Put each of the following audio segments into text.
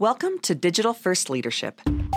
Welcome to Digital First Leadership,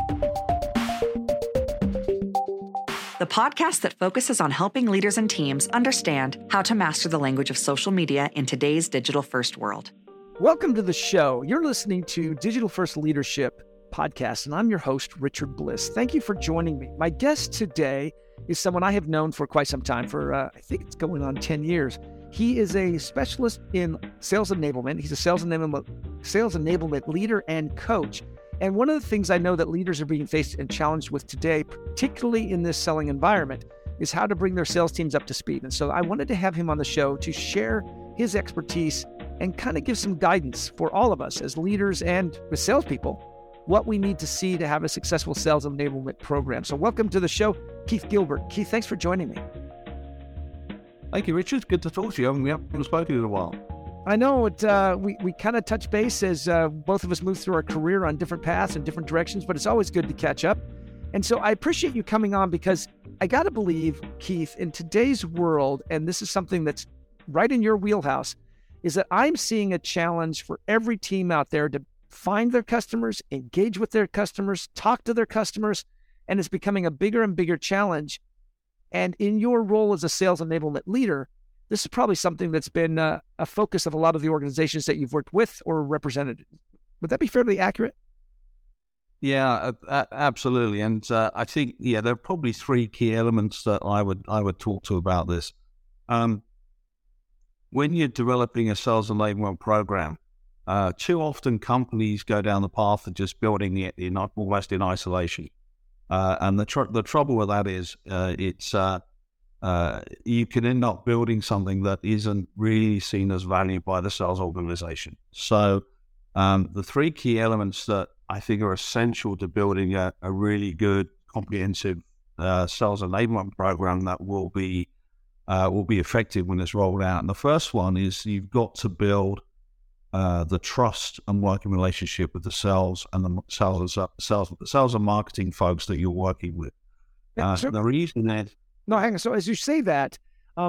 the podcast that focuses on helping leaders and teams understand how to master the language of social media in today's digital first world. Welcome to the show. You're listening to Digital First Leadership podcast, and I'm your host, Richard Bliss. Thank you for joining me. My guest today is someone I have known for quite some time, I think it's going on 10 years. He is a specialist in sales enablement. He's a sales enablement leader and coach. And one of the things I know that leaders are being faced and challenged with today, particularly in this selling environment, is how to bring their sales teams up to speed. And so I wanted to have him on the show to share his expertise and kind of give some guidance for all of us as leaders and as salespeople, what we need to see to have a successful sales enablement program. So welcome to the show, Keith Gilbert. Keith, thanks for joining me. Thank you, Richard. Good to talk to you. We haven't spoken in a while. I know we kind of touch base as both of us move through our career on different paths and different directions, but it's always good to catch up. And so I appreciate you coming on because I got to believe, Keith, in today's world, and this is something that's right in your wheelhouse, is that I'm seeing a challenge for every team out there to find their customers, engage with their customers, talk to their customers, and it's becoming a bigger and bigger challenge. And in your role as a sales enablement leader, this is probably something that's been a focus of a lot of the organizations that you've worked with or represented. Would that be fairly accurate? Yeah, absolutely. And I think, there are probably three key elements that I would talk to about this. When you're developing a sales enablement program, too often companies go down the path of just building it almost in isolation. And the trouble with that is you can end up building something that isn't really seen as valued by the sales organization. So the three key elements that I think are essential to building a really good, comprehensive sales enablement program that will be effective when it's rolled out. And the first one is you've got to build the trust and working relationship with the sales and the sales and marketing folks that you're working with. The reason that hang on. So as you say that,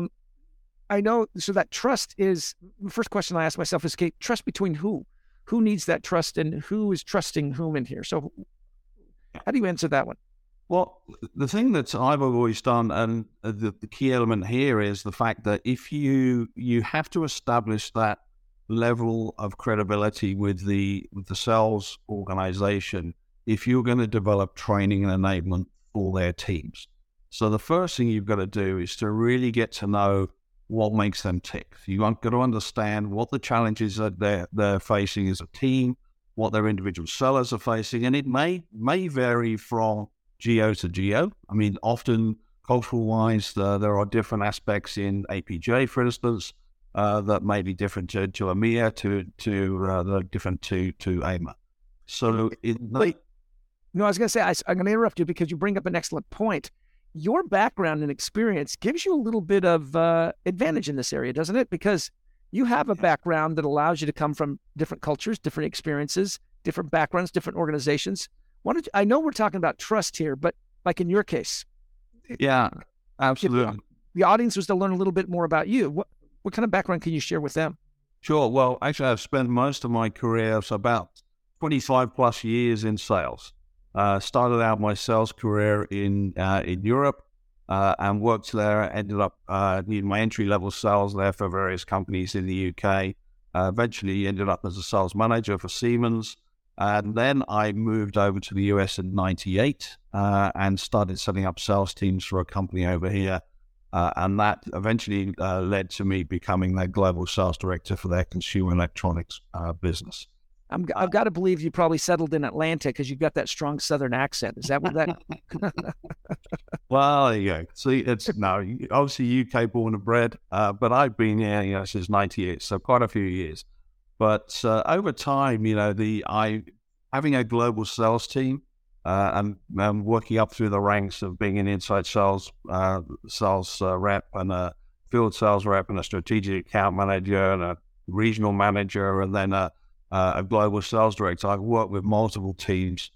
I know. So that trust is the first question I ask myself is: okay, trust between who? Who needs that trust, and who is trusting whom in here? So how do you answer that one? Well, the thing that I've always done, and the key element here is the fact that if you have to establish that level of credibility with the sales organization if you're going to develop training and enablement for their teams. So the first thing you've got to do is to really get to know what makes them tick. You've got to understand what the challenges that they're facing as a team, what their individual sellers are facing, and it may vary from geo to geo. I mean, often cultural-wise, there are different aspects in APJ, for instance, that may be different to EMEA, different to AMA. So No, I was going to say, I'm going to interrupt you because you bring up an excellent point. Your background and experience gives you a little bit of advantage in this area, doesn't it? Because you have a background that allows you to come from different cultures, different experiences, different backgrounds, different organizations. I know we're talking about trust here, but like in your case. Yeah, absolutely. The audience was to learn a little bit more about you. What kind of background can you share with them? Sure. Well, actually, I've spent most of my career, so about 25 plus years in sales. Started out my sales career in Europe and worked there. Ended up in my entry-level sales there for various companies in the UK. Eventually ended up as a sales manager for Siemens. And then I moved over to the US in 98 and started setting up sales teams for a company over here. And that eventually led to me becoming their global sales director for their consumer electronics business. I've got to believe you probably settled in Atlanta because you've got that strong Southern accent. Is that what that? Well, yeah. See, obviously UK born and bred, but I've been here, since 98, so quite a few years. But over time, having a global sales team and working up through the ranks of being an inside sales rep and a field sales rep and a strategic account manager and a regional manager and then a global sales director. I've worked with multiple teams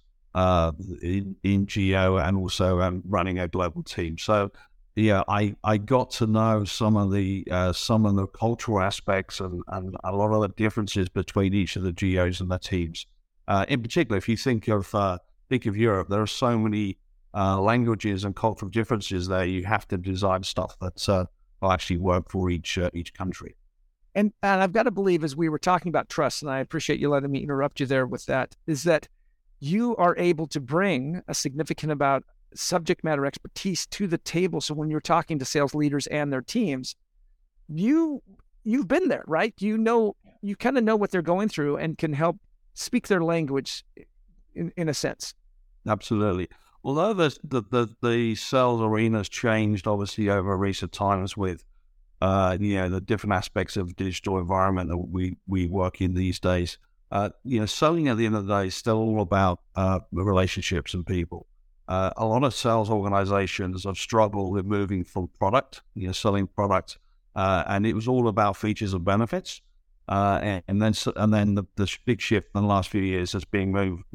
in Geo and also running a global team. So yeah, I got to know some of the cultural aspects and a lot of the differences between each of the Geos and the teams. In particular, if you think of Europe, there are so many languages and cultural differences there. You have to design stuff that will actually work for each country. And I've got to believe, as we were talking about trust, and I appreciate you letting me interrupt you there with that, is that you are able to bring a significant amount of subject matter expertise to the table. So when you're talking to sales leaders and their teams, you've been there, right? You kind of know what they're going through and can help speak their language in a sense. Absolutely. Although the sales arena has changed, obviously, over recent times with the different aspects of digital environment that we work in these days. Selling at the end of the day is still all about relationships and people. A lot of sales organizations have struggled with moving from product, selling product, and it was all about features and benefits. And then the big shift in the last few years has been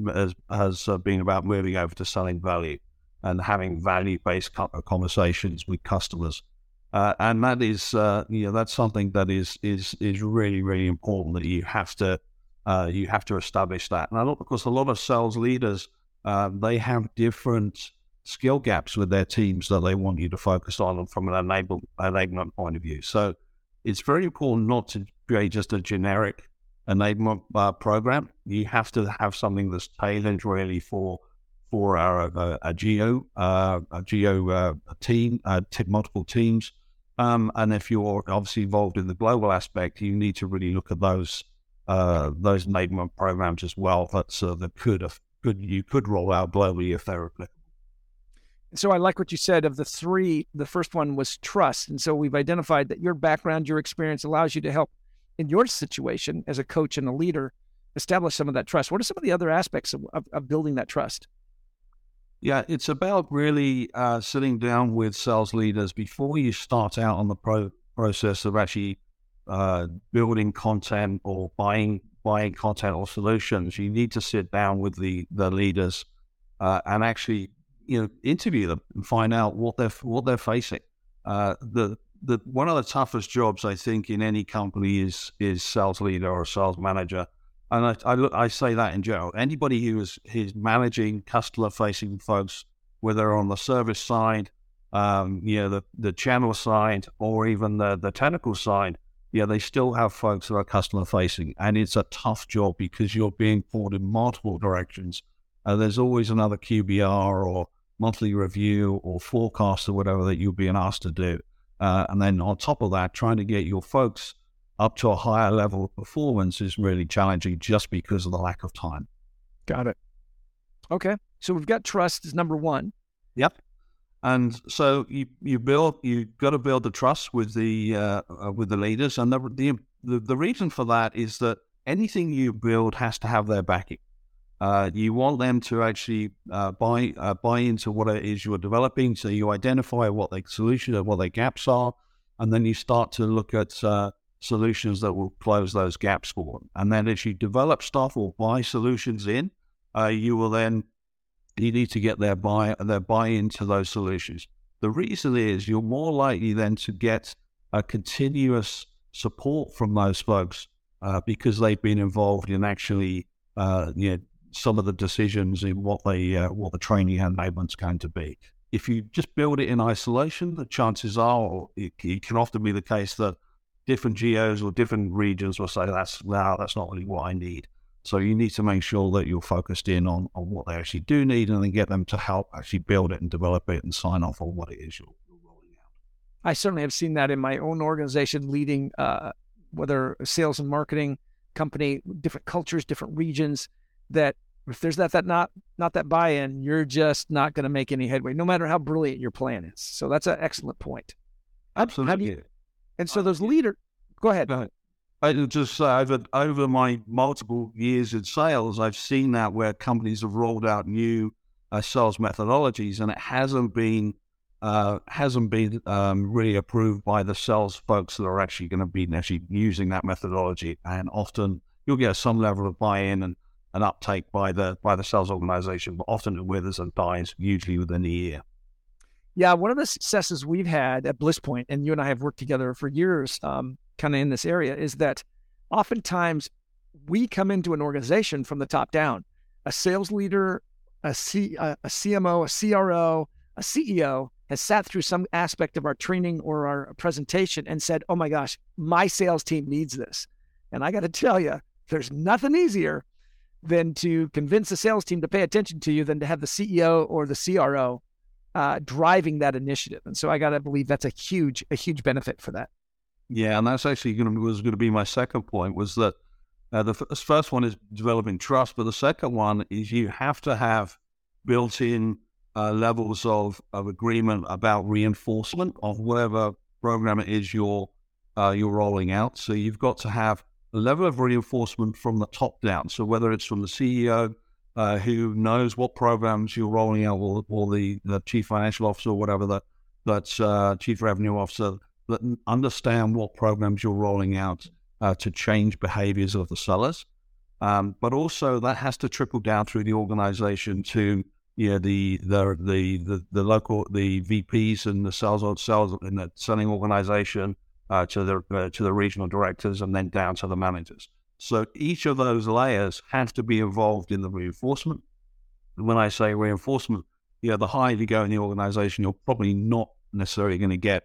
about moving over to selling value and having value-based conversations with customers. And that is, that's something that is really, really important, that you have to establish that. And of course, a lot of sales leaders, they have different skill gaps with their teams that they want you to focus on from an enablement point of view. So it's very important not to create just a generic enablement program. You have to have something that's tailored really for a geo team, multiple teams. And if you're obviously involved in the global aspect, you need to really look at those enablement programs as well that you could roll out globally if they're applicable. So I like what you said of the three. The first one was trust. And so we've identified that your background, your experience allows you to help in your situation as a coach and a leader establish some of that trust. What are some of the other aspects of building that trust? Yeah, it's about really sitting down with sales leaders before you start out on the process of actually building content or buying content or solutions. You need to sit down with the leaders and actually interview them and find out what they're facing. The one of the toughest jobs I think in any company is sales leader or sales manager. And I say that in general. Anybody who's managing customer-facing folks, whether on the service side, the channel side, or even the technical side, they still have folks that are customer-facing, and it's a tough job because you're being pulled in multiple directions. There's always another QBR or monthly review or forecast or whatever that you're being asked to do, and then on top of that, trying to get your folks up to a higher level of performance is really challenging just because of the lack of time. Got it. Okay. So we've got trust as number one. Yep. And so you've got to build the trust with the leaders. And the reason for that is that anything you build has to have their backing. You want them to actually buy into what it is you're developing. So you identify what the solution and what their gaps are, and then you start to look at solutions that will close those gaps for them. And then as you develop stuff or buy solutions in, you need to get their buy-in to those solutions. The reason is you're more likely then to get a continuous support from those folks because they've been involved in actually some of the decisions in what the training and enablement's going to be. If you just build it in isolation, the chances are, or it can often be the case that different geos or different regions will say, that's not really what I need. So you need to make sure that you're focused in on what they actually do need, and then get them to help actually build it and develop it and sign off on what it is you're rolling out. I certainly have seen that in my own organization, leading whether a sales and marketing company, different cultures, different regions, that if there's not that buy-in, you're just not going to make any headway, no matter how brilliant your plan is. So that's an excellent point. Absolutely. And so those leaders, go ahead. I just say over my multiple years in sales, I've seen that where companies have rolled out new sales methodologies, and it hasn't been really approved by the sales folks that are actually going to be actually using that methodology. And often you'll get some level of buy-in and uptake by the sales organization, but often it withers and dies, usually within a year. Yeah, one of the successes we've had at BlissPoint, and you and I have worked together for years kind of in this area, is that oftentimes we come into an organization from the top down. A sales leader, a CMO, a CRO, a CEO has sat through some aspect of our training or our presentation and said, oh my gosh, my sales team needs this. And I got to tell you, there's nothing easier than to convince the sales team to pay attention to you than to have the CEO or the CRO driving that initiative. And so I got to believe that's a huge benefit for that. Yeah, and that's actually was going to be my second point, was that the first one is developing trust, but the second one is you have to have built-in levels of agreement about reinforcement of whatever program it is you're rolling out. So you've got to have a level of reinforcement from the top down. So whether it's from the CEO who knows what programs you're rolling out, or the chief financial officer, or whatever, that's chief revenue officer, that understand what programs you're rolling out to change behaviors of the sellers. But also that has to trickle down through the organization to the local, the VPs and the sales in the selling organization, to the regional directors, and then down to the managers. So each of those layers have to be involved in the reinforcement. And when I say reinforcement, the higher you go in the organization, you're probably not necessarily going to get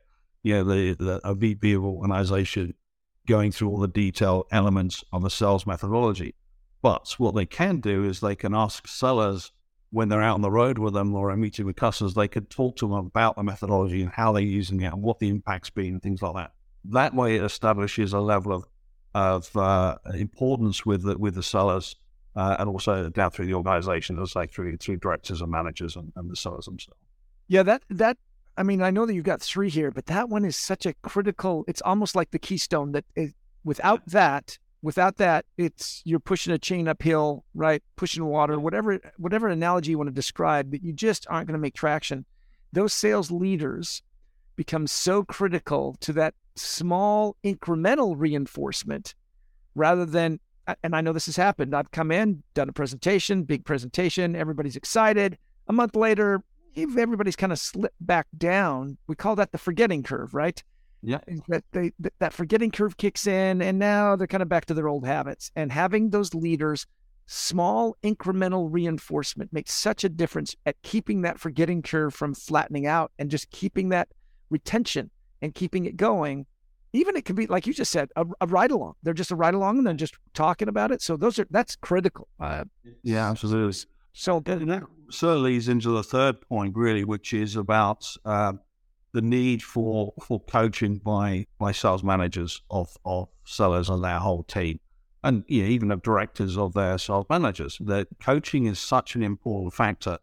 a VP of organization going through all the detailed elements of a sales methodology. But what they can do is they can ask sellers, when they're out on the road with them or a meeting with customers, they could talk to them about the methodology and how they're using it and what the impact's been and things like that. That way it establishes a level of importance with the sellers, and also down through the organization, as like through directors and managers and the sellers themselves. Yeah, that I mean, I know that you've got three here, but that one is such a critical, it's almost like the keystone that without that, it's, you're pushing a chain uphill, right? Pushing water, whatever analogy you want to describe, that you just aren't going to make traction. Those sales leaders become so critical to that small incremental reinforcement rather than, and I know this has happened, I've come in, done a presentation, big presentation, everybody's excited. A month later, if everybody's kind of slipped back down, we call that the forgetting curve, right? Yeah. That forgetting curve kicks in, and now they're kind of back to their old habits. And having those leaders, small incremental reinforcement makes such a difference at keeping that forgetting curve from flattening out and just keeping that retention and keeping it going. Even it can be, like you just said, a ride-along. They're just a ride-along and then just talking about it. So that's critical. Yeah, absolutely. So that sort of leads into the third point, really, which is about the need for coaching by sales managers of sellers and their whole team, and even of directors of their sales managers. That coaching is such an important factor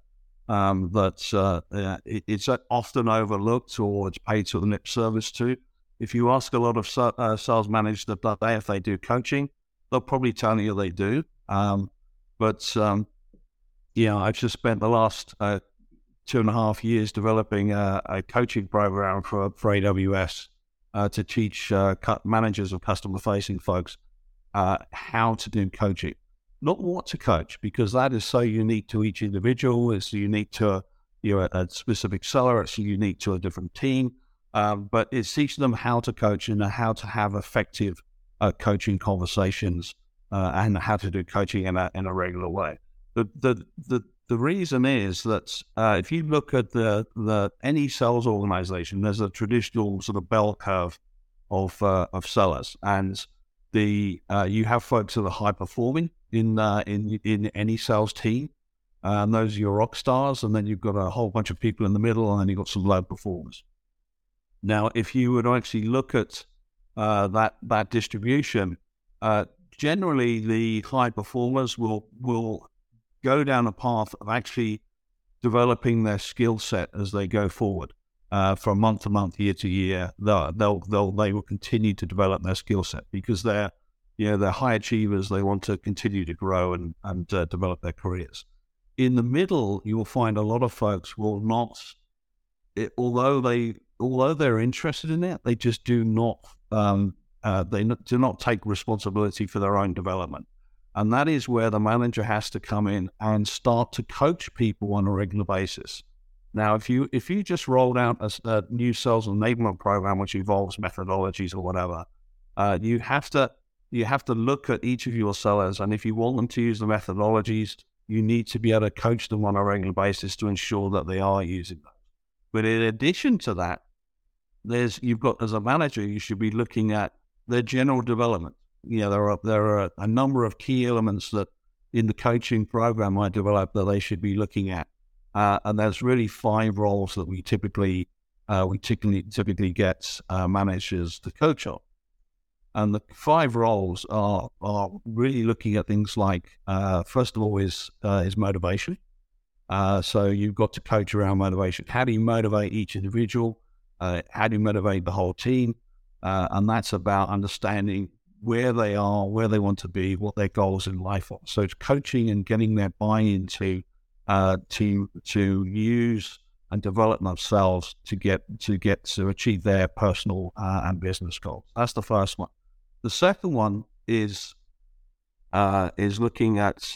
that it's often overlooked, or it's paid to the lip service to. If you ask a lot of sales managers if they do coaching, they'll probably tell you they do. But I've just spent the last 2.5 years developing a coaching program for AWS to teach managers of customer-facing folks how to do coaching. Not what to coach, because that is so unique to each individual. It's unique to a specific seller. It's unique to a different team. But it's teaching them how to coach and how to have effective coaching conversations and how to do coaching in a regular way. The reason is that if you look at any sales organization, there's a traditional sort of bell curve of sellers, and you have folks that are high performing in any sales team, and those are your rock stars, and then you've got a whole bunch of people in the middle, and then you've got some low performers. Now, if you would actually look at that distribution, generally the high performers will go down a path of actually developing their skill set as they go forward, from month to month, year to year. They will continue to develop their skill set because they're high achievers. They want to continue to grow and develop their careers. In the middle, you will find a lot of folks will not, although they're interested in it, they just do not. They do not take responsibility for their own development. And that is where the manager has to come in and start to coach people on a regular basis. Now, if you just rolled out a new sales enablement program, which involves methodologies or whatever, you have to you have to look at each of your sellers, and if you want them to use the methodologies, you need to be able to coach them on a regular basis to ensure that they are using them. But in addition to that, as a manager, you should be looking at their general development. There are a number of key elements that in the coaching program I developed that they should be looking at, and there's really 5 roles that we typically get managers to coach on. And the 5 roles are really looking at things like, first of all, is motivation. So you've got to coach around motivation. How do you motivate each individual? How do you motivate the whole team? And that's about understanding where they are, where they want to be, what their goals in life are. So it's coaching and getting their buy-in to use and develop themselves to achieve their personal and business goals. That's the first one. The second one is looking at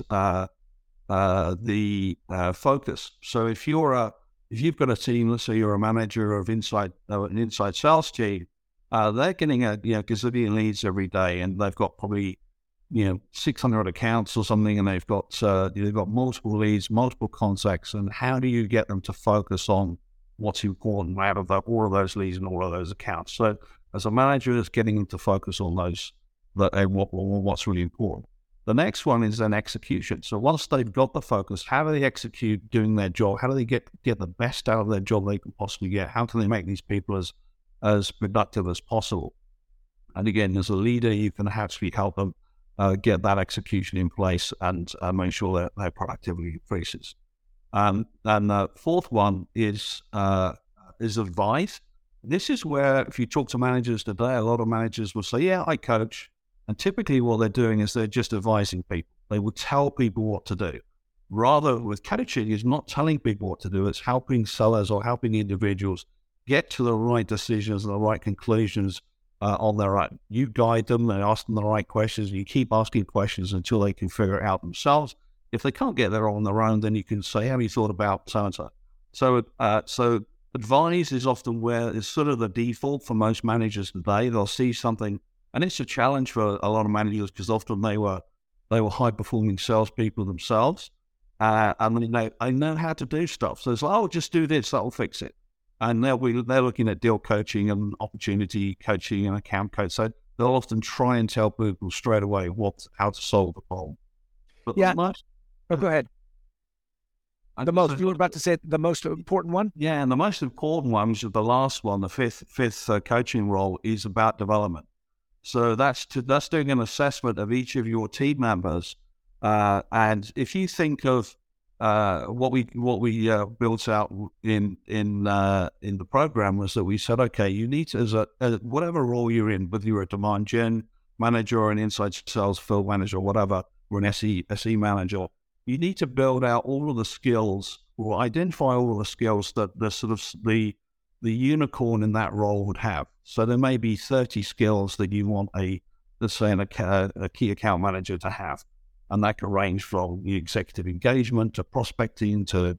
the focus. So if you've got a team, let's say you're a manager of an inside sales team, they're getting a gazillion leads every day, and they've got probably 600 accounts or something, and they've got multiple leads, multiple contacts, and how do you get them to focus on what's important out of all of those leads and all of those accounts? So as a manager, it's getting them to focus on those what's really important. The next one is then execution. So once they've got the focus, how do they execute doing their job? How do they get the best out of their job they can possibly get? How can they make these people as productive as possible? And again, as a leader, you can actually help them get that execution in place and make sure that their productivity increases. And the fourth one is advice. This is where, if you talk to managers today, a lot of managers will say, yeah, I coach. And typically what they're doing is they're just advising people. They will tell people what to do. Rather, with coaching, is not telling people what to do. It's helping sellers or helping individuals get to the right decisions and the right conclusions on their own. You guide them and ask them the right questions. And you keep asking questions until they can figure it out themselves. If they can't get there on their own, then you can say, have you thought about so-and-so? So advice is often where it's sort of the default for most managers today. They'll see something, and it's a challenge for a lot of managers because often they were high-performing salespeople themselves, and they know how to do stuff. So it's like, oh, just do this, that'll fix it. And they're looking at deal coaching and opportunity coaching and account coach. So they'll often try and tell people straight away how to solve the problem. But go ahead. You were about to say the most important one? Yeah, and the most important one, which is the last one, the fifth coaching role, is about development. So that's doing an assessment of each of your team members. And if you think of what we built out in the program, was that we said, okay, you need to, as whatever role you're in, whether you're a demand gen manager or an inside sales field manager, or whatever, or an SE manager, you need to build out all of the skills, or identify all of the skills that the unicorn in that role would have. So there may be 30 skills that you want a key account manager to have. And that can range from the executive engagement to prospecting to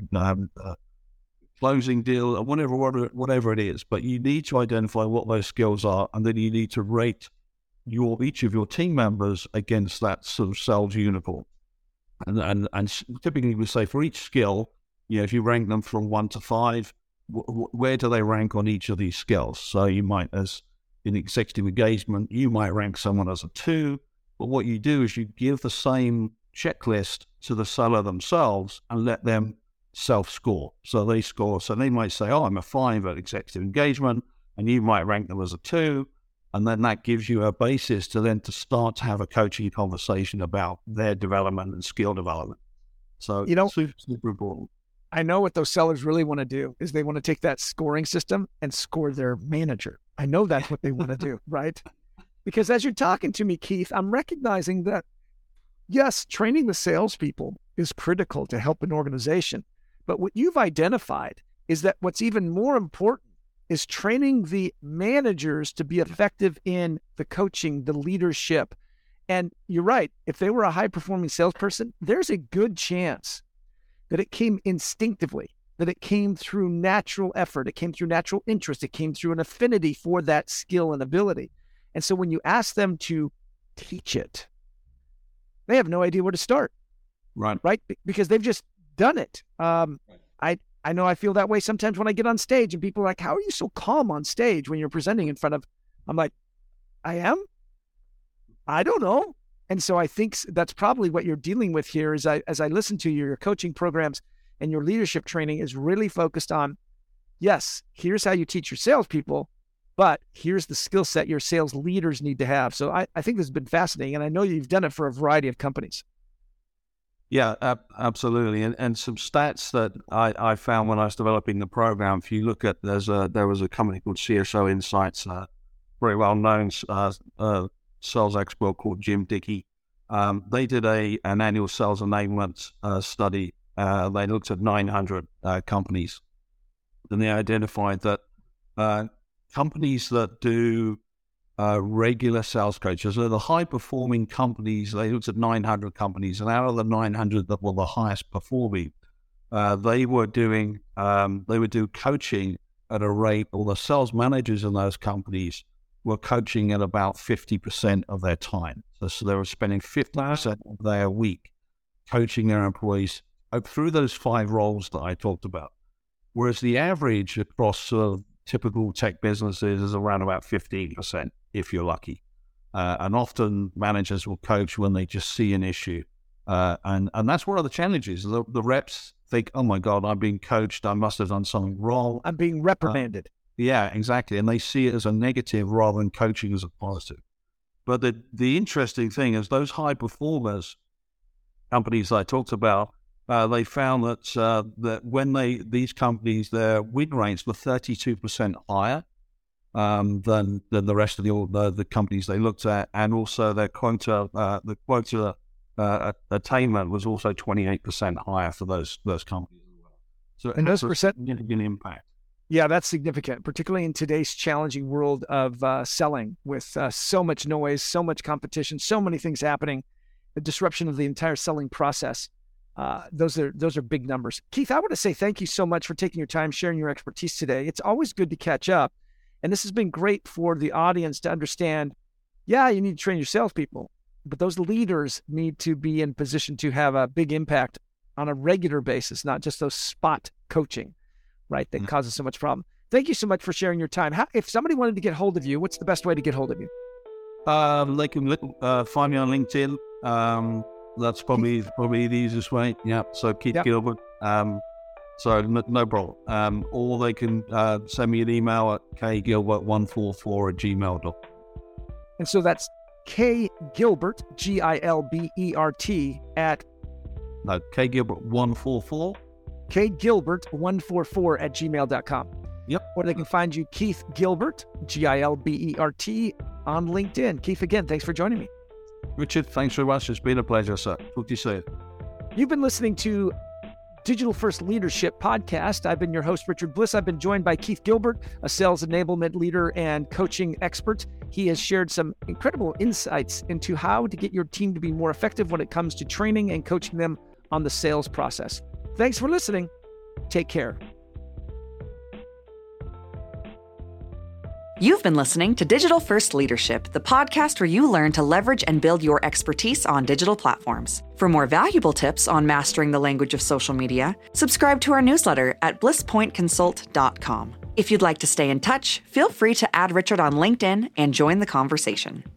closing deal, whatever it is. But you need to identify what those skills are, and then you need to rate each of your team members against that sort of sales unicorn. And typically we say for each skill, if you rank them from 1 to 5, where do they rank on each of these skills? So you might, as in executive engagement, you might rank someone as a 2. But what you do is you give the same checklist to the seller themselves and let them self-score. So they score. So they might say, oh, I'm a 5 at executive engagement, and you might rank them as a 2. And then that gives you a basis to start to have a coaching conversation about their development and skill development. So super, super important. I know what those sellers really want to do is they want to take that scoring system and score their manager. I know that's what they want to do, right? Because as you're talking to me, Keith, I'm recognizing that, yes, training the salespeople is critical to help an organization. But what you've identified is that what's even more important is training the managers to be effective in the coaching, the leadership. And you're right. If they were a high-performing salesperson, there's a good chance that it came instinctively, that it came through natural effort, it came through natural interest, it came through an affinity for that skill and ability. And so when you ask them to teach it, they have no idea where to start. Right? Because they've just done it. I know I feel that way sometimes when I get on stage and people are like, how are you so calm on stage when you're presenting in front of, I'm like, I am? I don't know. And so I think that's probably what you're dealing with here is as I listen to your coaching programs and your leadership training is really focused on, yes, here's how you teach your salespeople, but here's the skill set your sales leaders need to have. So I think this has been fascinating, and I know you've done it for a variety of companies. Yeah, absolutely. And some stats that I found when I was developing the program, if you look at, there was a company called CSO Insights, very well-known sales expert called Jim Dickey. They did an annual sales enablement study. They looked at 900 companies. And they identified that companies that do regular sales coaches, so the high-performing companies, they looked at 900 companies, and out of the 900 that were the highest performing, they would do coaching at a rate, or the sales managers in those companies were coaching at about 50% of their time. So they were spending 50% of their week coaching their employees through those 5 roles that I talked about. Whereas the average across typical tech businesses is around about 15%, if you're lucky. And often managers will coach when they just see an issue. And that's one of the challenges. The reps think, oh my God, I'm being coached. I must have done something wrong. I'm being reprimanded. Yeah, exactly. And they see it as a negative rather than coaching as a positive. But the interesting thing is those high performers, companies I talked about, they found that when these companies, their win rates were 32% higher than the rest of the companies they looked at, and also their quota attainment was also 28% higher for those companies as well. So it has a significant impact. Yeah, that's significant, particularly in today's challenging world of selling with so much noise, so much competition, so many things happening, the disruption of the entire selling process. Those are big numbers. Keith, I want to say thank you so much for taking your time, sharing your expertise today. It's always good to catch up. And this has been great for the audience to understand, yeah, you need to train your salespeople, but those leaders need to be in position to have a big impact on a regular basis, not just those spot coaching, right, that causes so much problem. Thank you so much for sharing your time. If somebody wanted to get hold of you, what's the best way to get hold of you? They can find me on LinkedIn. That's probably the easiest way. Yeah. So Keith Gilbert. So no problem. Or they can send me an email at kgilbert144@gmail.com. And so that's kgilbert, Gilbert at... No, kgilbert144. kgilbert144@gmail.com. Yep. Or they can find you, Keith Gilbert, Gilbert, on LinkedIn. Keith, again, thanks for joining me. Richard, thanks very much. It's been a pleasure, sir. Talk to you soon. You've been listening to Digital First Leadership Podcast. I've been your host, Richard Bliss. I've been joined by Keith Gilbert, a sales enablement leader and coaching expert. He has shared some incredible insights into how to get your team to be more effective when it comes to training and coaching them on the sales process. Thanks for listening. Take care. You've been listening to Digital First Leadership, the podcast where you learn to leverage and build your expertise on digital platforms. For more valuable tips on mastering the language of social media, subscribe to our newsletter at blisspointconsult.com. If you'd like to stay in touch, feel free to add Richard on LinkedIn and join the conversation.